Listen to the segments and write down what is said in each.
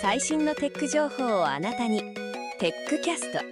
最新のテック情報をあなたに。テックキャスト。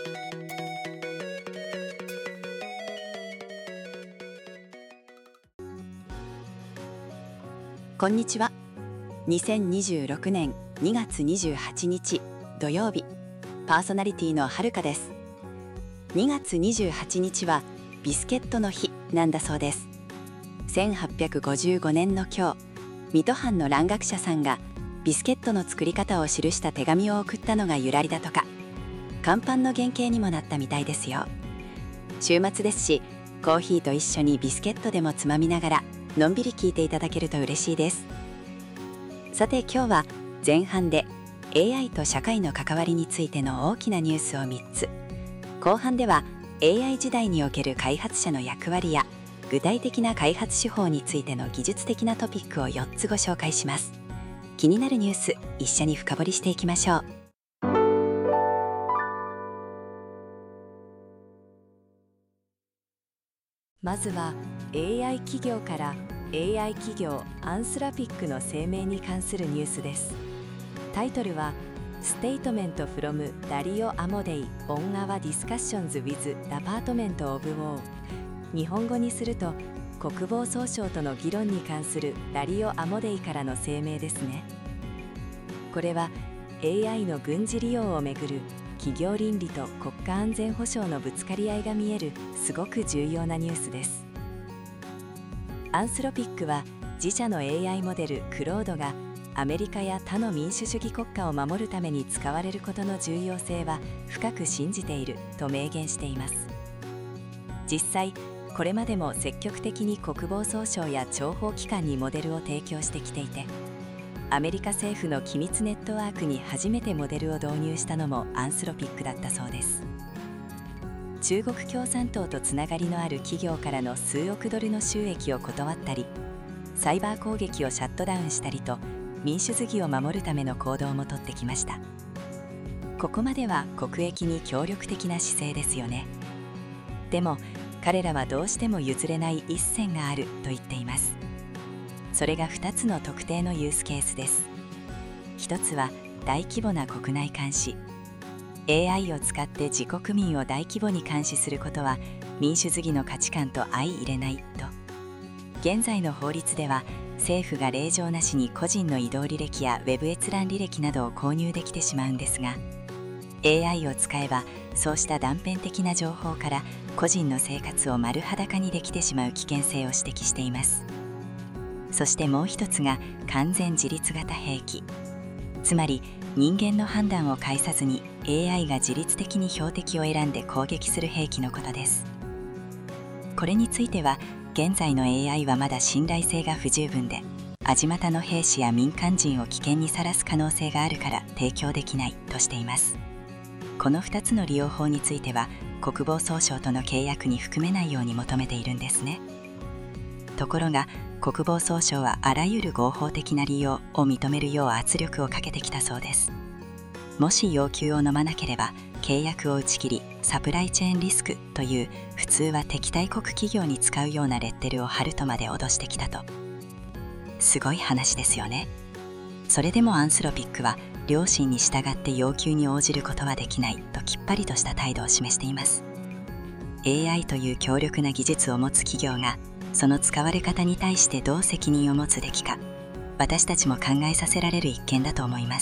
こんにちは。2026年2月28日土曜日、パーソナリティのはるかです。2月28日はビスケットの日なんだそうです。1855年の今日、水戸藩の蘭学者さんがビスケットの作り方を記した手紙を送ったのが由来だとか、乾パンの原型にもなったみたいですよ。週末ですし、コーヒーと一緒にビスケットでもつまみながらのんびり聞いていただけると嬉しいです。さて今日は前半で AI と社会の関わりについての大きなニュースを3つ、後半では AI 時代における開発者の役割や具体的な開発手法についての技術的なトピックを4つご紹介します。気になるニュース、一緒に深掘りしていきましょう。まずは AI 企業から AI 企業アンスラピックの声明に関するニュースです。タイトルは Statement from Dario Amodei on our discussions with Department of War。 日本語にすると国防総省との議論に関するダリオ・アモデイからの声明ですね。これは AI の軍事利用をめぐる企業倫理と国家安全保障のぶつかり合いが見えるすごく重要なニュースです。アンスロピックは自社の AI モデルクロードがアメリカや他の民主主義国家を守るために使われることの重要性は深く信じていると明言しています。実際これまでも積極的に国防総省や諜報機関にモデルを提供してきていて、アメリカ政府の機密ネットワークに初めてモデルを導入したのもアンスロピックだったそうです。中国共産党とつながりのある企業からの数億ドルの収益を断ったり、サイバー攻撃をシャットダウンしたりと民主主義を守るための行動もとってきました。ここまでは国益に協力的な姿勢ですよね。でも彼らはどうしても譲れない一線があると言っています。それが2つの特定のユースケースです。1つは大規模な国内監視。AI を使って自国民を大規模に監視することは民主主義の価値観と相入れないと。現在の法律では政府が令状なしに個人の移動履歴やウェブ閲覧履歴などを購入できてしまうんですが、 AI を使えばそうした断片的な情報から個人の生活を丸裸にできてしまう危険性を指摘しています。そしてもう一つが完全自律型兵器。つまり人間の判断を介さずに AI が自律的に標的を選んで攻撃する兵器のことです。これについては現在の AI はまだ信頼性が不十分で、味方の兵士や民間人を危険にさらす可能性があるから提供できないとしています。この2つの利用法については国防総省との契約に含めないように求めているんですね。ところが国防総省はあらゆる合法的な利用を認めるよう圧力をかけてきたそうです。もし要求を飲まなければ契約を打ち切り、サプライチェーンリスクという普通は敵対国企業に使うようなレッテルを貼るとまで脅してきたと。すごい話ですよね。それでもアンスロピックは良心に従って要求に応じることはできないときっぱりとした態度を示しています。 AI という強力な技術を持つ企業がその使われ方に対してどう責任を持つべきか、私たちも考えさせられる一件だと思います。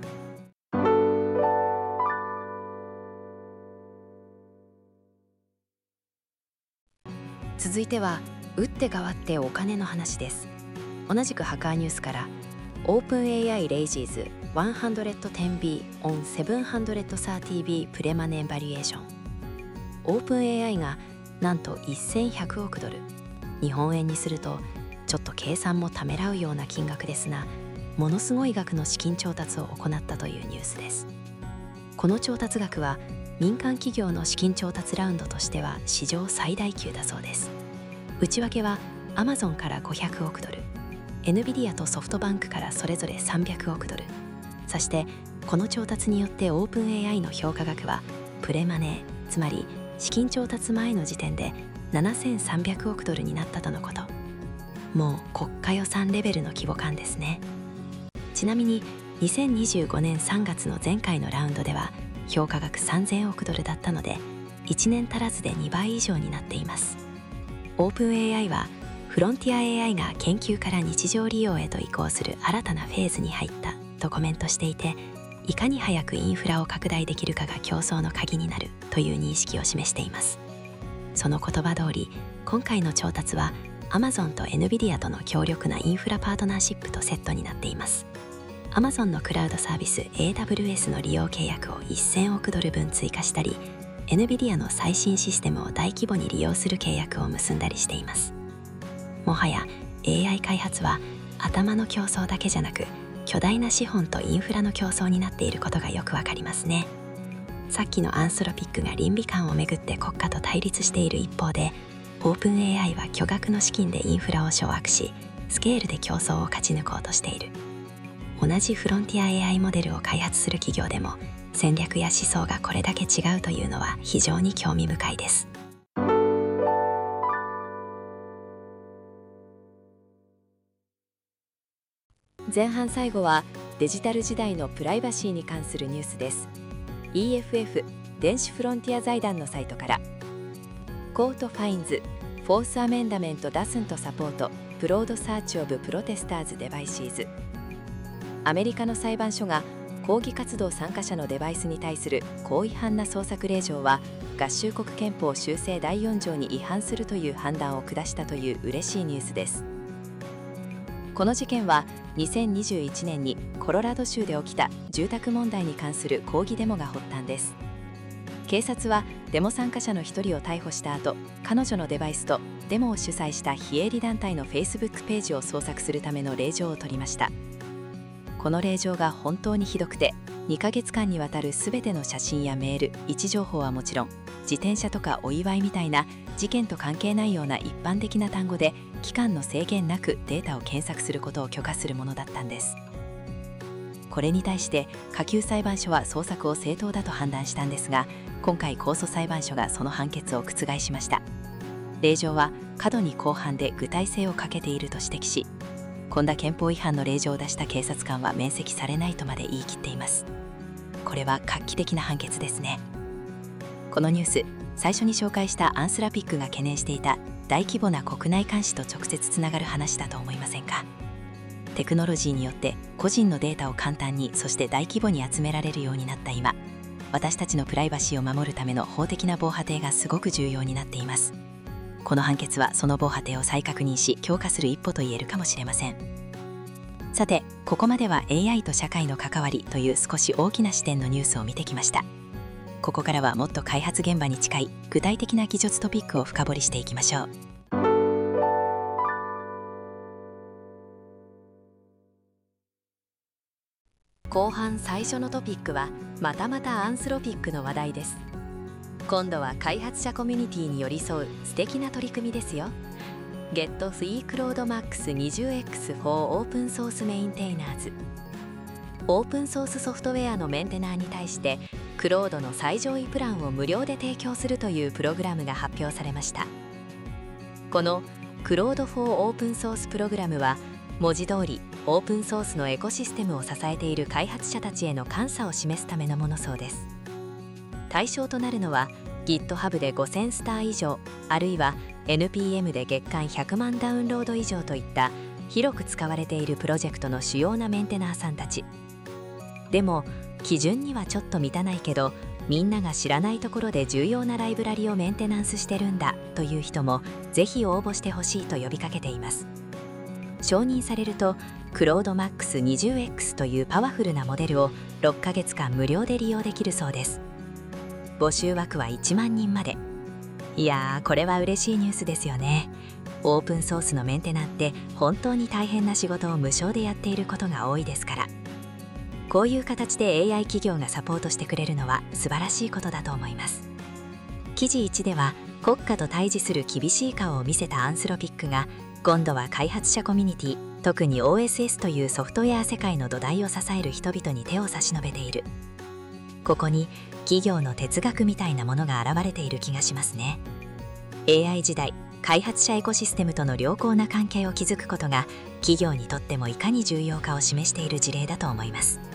続いては打って変わってお金の話です。同じくハッカーニュースから OpenAI raises 110B on 730B プレマネンバリエーション。 OpenAI がなんと1100億ドル、日本円にするとちょっと計算もためらうような金額ですが、ものすごい額の資金調達を行ったというニュースです。この調達額は民間企業の資金調達ラウンドとしては史上最大級だそうです。内訳は Amazon から500億ドル、NVIDIA とソフトバンクからそれぞれ300億ドル、そしてこの調達によって OpenAI の評価額はプレマネー、つまり資金調達前の時点で7300億ドルになったとのこと。もう国家予算レベルの規模感ですね。ちなみに 2025年3月の前回のラウンドでは評価額3000億ドルだったので、1年足らずで2倍以上になっています。オープン AI はフロンティア AI が研究から日常利用へと移行する新たなフェーズに入ったとコメントしていて、いかに早くインフラを拡大できるかが競争の鍵になるという認識を示しています。その言葉通り、今回の調達は Amazon と NVIDIA との強力なインフラパートナーシップとセットになっています。Amazon のクラウドサービス AWS の利用契約を1000億ドル分追加したり、NVIDIA の最新システムを大規模に利用する契約を結んだりしています。もはや AI 開発は頭の競争だけじゃなく、巨大な資本とインフラの競争になっていることがよくわかりますね。さっきのアンスロピックが倫理観をめぐって国家と対立している一方で、オープン AI は巨額の資金でインフラを掌握し、スケールで競争を勝ち抜こうとしている。同じフロンティア AI モデルを開発する企業でも戦略や思想がこれだけ違うというのは非常に興味深いです。 前半最後はデジタル時代のプライバシーに関するニュースです。 EFF 電子フロンティア財団のサイトから、コートファインズフォースアメンダメントダスントサポートブロードサーチオブプロテスターズデバイシーズ。アメリカの裁判所が抗議活動参加者のデバイスに対する広違反な捜索令状は合衆国憲法修正第4条に違反するという判断を下したという嬉しいニュースです。この事件は2021年にコロラド州で起きた住宅問題に関する抗議デモが発端です。警察はデモ参加者の1人を逮捕した後、彼女のデバイスとデモを主催した非営利団体の Facebook ページを捜索するための令状を取りました。この令状が本当にひどくて、2ヶ月間にわたるすべての写真やメール、位置情報はもちろん、自転車とかお祝いみたいな事件と関係ないような一般的な単語で期間の制限なくデータを検索することを許可するものだったんです。これに対して下級裁判所は捜索を正当だと判断したんですが、今回控訴裁判所がその判決を覆しました。令状は過度に広範で具体性を欠けていると指摘し、こんな憲法違反の令状を出した警察官は免責されないとまで言い切っています。これは画期的な判決ですね。このニュース、最初に紹介したアンスラピックが懸念していた大規模な国内監視と直接つながる話だと思いませんか。テクノロジーによって個人のデータを簡単に、そして大規模に集められるようになった今、私たちのプライバシーを守るための法的な防波堤がすごく重要になっています。この判決はその防波堤を再確認し強化する一歩と言えるかもしれません。さて、ここまでは AI と社会の関わりという少し大きな視点のニュースを見てきました。ここからはもっと開発現場に近い具体的な技術トピックを深掘りしていきましょう。後半最初のトピックはまたまたアンスロピックの話題です。今度は開発者コミュニティに寄り添う素敵な取り組みですよ。Get Free Cloud Max 20X for Open Source Maintainers。オープンソースソフトウェアのメンテナーに対してクロードの最上位プランを無料で提供するというプログラムが発表されました。このクロードフォーオープンソースプログラムは文字通りオープンソースのエコシステムを支えている開発者たちへの感謝を示すためのものそうです。対象となるのは GitHub で5000スター以上、あるいは NPM で月間100万ダウンロード以上といった広く使われているプロジェクトの主要なメンテナーさんたち。でも基準にはちょっと満たないけど、みんなが知らないところで重要なライブラリをメンテナンスしてるんだという人もぜひ応募してほしいと呼びかけています。承認されると CloudMax20X というパワフルなモデルを6ヶ月間無料で利用できるそうです。募集枠は1万人まで。いやー、これは嬉しいニュースですよね。オープンソースのメンテナーって本当に大変な仕事を無償でやっていることが多いですから、こういう形で AI 企業がサポートしてくれるのは素晴らしいことだと思います。記事1では国家と対峙する厳しい顔を見せたアンスロピックが、今度は開発者コミュニティ、特に OSS というソフトウェア世界の土台を支える人々に手を差し伸べている。ここに企業の哲学みたいなものが現れている気がしますね。AI 時代、開発者エコシステムとの良好な関係を築くことが企業にとってもいかに重要かを示している事例だと思います。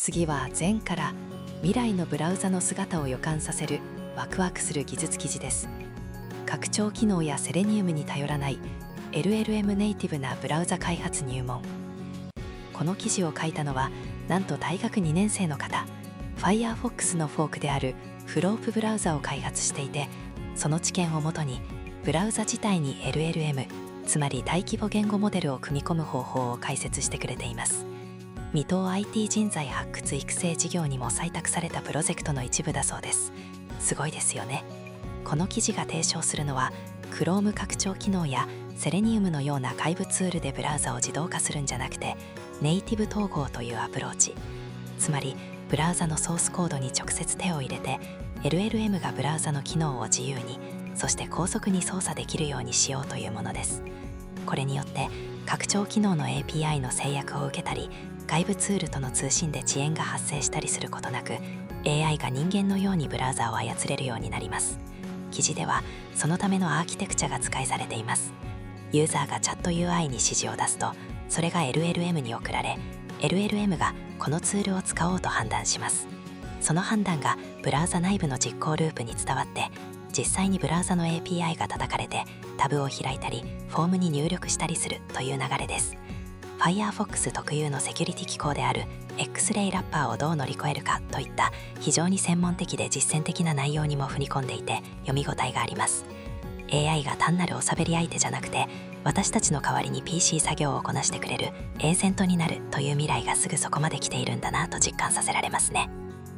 次は前から未来のブラウザの姿を予感させるワクワクする技術記事です。拡張機能やセレニウムに頼らない LLM ネイティブなブラウザ開発入門。この記事を書いたのはなんと大学2年生の方。Firefox のフォークであるフロープブラウザを開発していて、その知見をもとにブラウザ自体に LLM、つまり大規模言語モデルを組み込む方法を解説してくれています。未踏 IT 人材発掘育成事業にも採択されたプロジェクトの一部だそうです。すごいですよね。この記事が提唱するのは Chrome 拡張機能やセレニウムのような外部ツールでブラウザを自動化するんじゃなくて、ネイティブ統合というアプローチ。つまりブラウザのソースコードに直接手を入れて LLM がブラウザの機能を自由に、そして高速に操作できるようにしようというものです。これによって拡張機能の API の制約を受けたり、外部ツールとの通信で遅延が発生したりすることなく、 AI が人間のようにブラウザを操れるようになります。記事ではそのためのアーキテクチャが使いされています。ユーザーがチャット UI に指示を出すと、それが LLM に送られ、LLM がこのツールを使おうと判断します。その判断がブラウザ内部の実行ループに伝わって、実際にブラウザの API が叩かれてタブを開いたりフォームに入力したりするという流れです。 Firefox 特有のセキュリティ機構である X-Ray ラッパーをどう乗り越えるかといった非常に専門的で実践的な内容にも踏み込んでいて、読み応えがあります。 AI が単なるおしゃべり相手じゃなくて、私たちの代わりに PC 作業をこなしてくれるエージェントになるという未来がすぐそこまで来ているんだなと実感させられますね。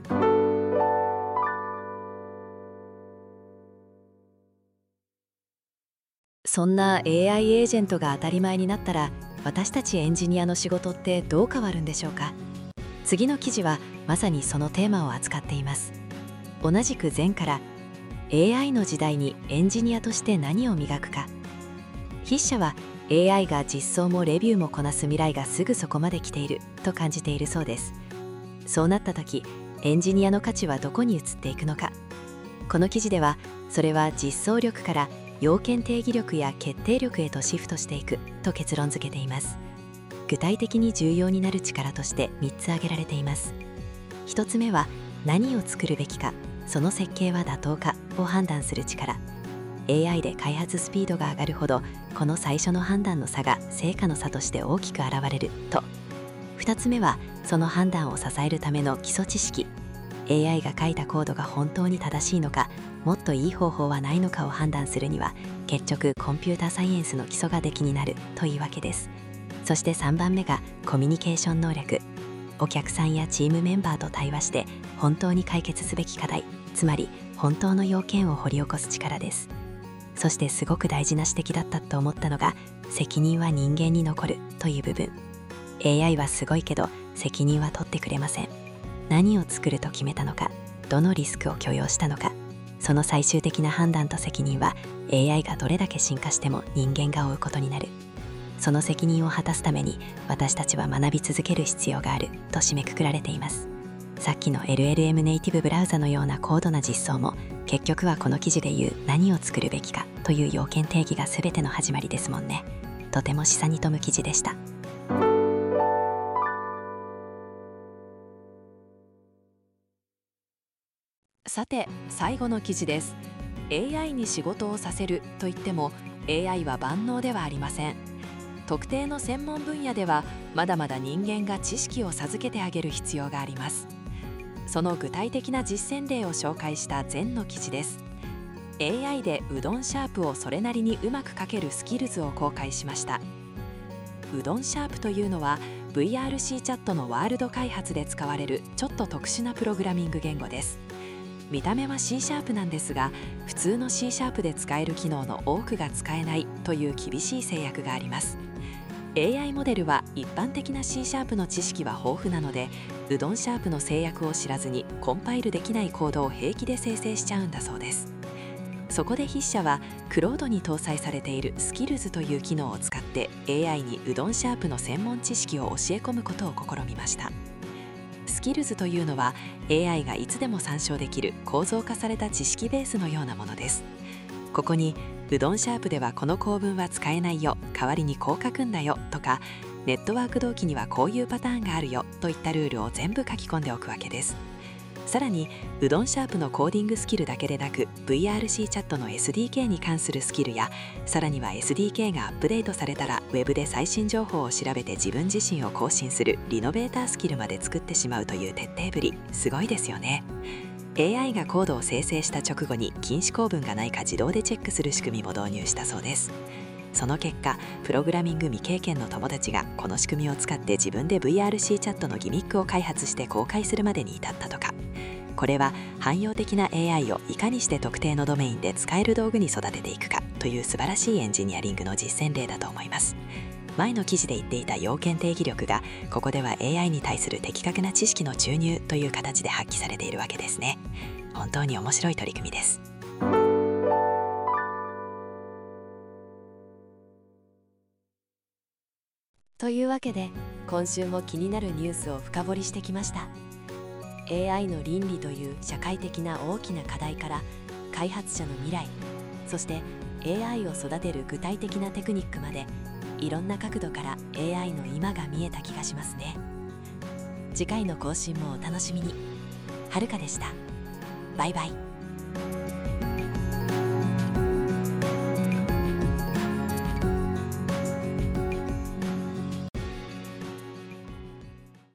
そんな AI エージェントが当たり前になったら、私たちエンジニアの仕事ってどう変わるんでしょうか。次の記事はまさにそのテーマを扱っています。同じく前から AI の時代にエンジニアとして何を磨くか。筆者は AI が実装もレビューもこなす未来がすぐそこまで来ていると感じているそうです。そうなった時、エンジニアの価値はどこに移っていくのか。この記事ではそれは実装力から要件定義力や決定力へとシフトしていくと結論付けています。具体的に重要になる力として3つ挙げられています。1つ目は何を作るべきか、その設計は妥当かを判断する力。AI で開発スピードが上がるほど、この最初の判断の差が成果の差として大きく現れると。2つ目はその判断を支えるための基礎知識。 AI が書いたコードが本当に正しいのか、もっといい方法はないのかを判断するには、結局コンピュータサイエンスの基礎が出来になるというわけです。そして3番目がコミュニケーション能力。お客さんやチームメンバーと対話して本当に解決すべき課題、つまり本当の要件を掘り起こす力です。そしてすごく大事な指摘だったと思ったのが、責任は人間に残るという部分。 AI はすごいけど責任は取ってくれません。何を作ると決めたのか、どのリスクを許容したのか、その最終的な判断と責任は AI がどれだけ進化しても人間が負うことになる。その責任を果たすために私たちは学び続ける必要があると締めくくられています。さっきの LLM ネイティブブラウザのような高度な実装も、結局はこの記事でいう何を作るべきかという要件定義が全ての始まりですもんね。とても示唆に富む記事でした。 さて、最後の記事です。 AI に仕事をさせるといっても AI は万能ではありません。特定の専門分野ではまだまだ人間が知識を授けてあげる必要があります。その具体的な実践例を紹介した前の記事です。 AI でうどんシャープをそれなりにうまく書けるスキルズを公開しました。うどんシャープというのは VRC チャットのワールド開発で使われるちょっと特殊なプログラミング言語です。見た目は C シャープなんですが、普通の C シャープで使える機能の多くが使えないという厳しい制約があります。AI モデルは一般的な C シャープの知識は豊富なので、うどんシャープの制約を知らずにコンパイルできないコードを平気で生成しちゃうんだそうです。そこで筆者はクロードに搭載されているスキルズという機能を使って AI にうどんシャープの専門知識を教え込むことを試みました。スキルズというのは AI がいつでも参照できる構造化された知識ベースのようなものです。ここにうどんシャープではこの構文は使えないよ、代わりにこう書くんだよとか、ネットワーク同期にはこういうパターンがあるよといったルールを全部書き込んでおくわけです。さらにうどんシャープのコーディングスキルだけでなく VRC チャットの SDK に関するスキルや、さらには SDK がアップデートされたらウェブで最新情報を調べて自分自身を更新するリノベータースキルまで作ってしまうという徹底ぶり、すごいですよね。AI がコードを生成した直後に禁止構文がないか自動でチェックする仕組みも導入したそうです。その結果、プログラミング未経験の友達がこの仕組みを使って自分で VRC チャットのギミックを開発して公開するまでに至ったとか。これは汎用的な AI をいかにして特定のドメインで使える道具に育てていくかという素晴らしいエンジニアリングの実践例だと思います。前の記事で言っていた要件定義力が、ここでは AI に対する的確な知識の注入という形で発揮されているわけですね。本当に面白い取り組みです。 というわけで、今週も気になるニュースを深掘りしてきました。AI の倫理という社会的な大きな課題から開発者の未来、そして AI を育てる具体的なテクニックまで、いろんな角度から AI の今が見えた気がしますね。次回の更新もお楽しみに。はるかでした。バイバイ。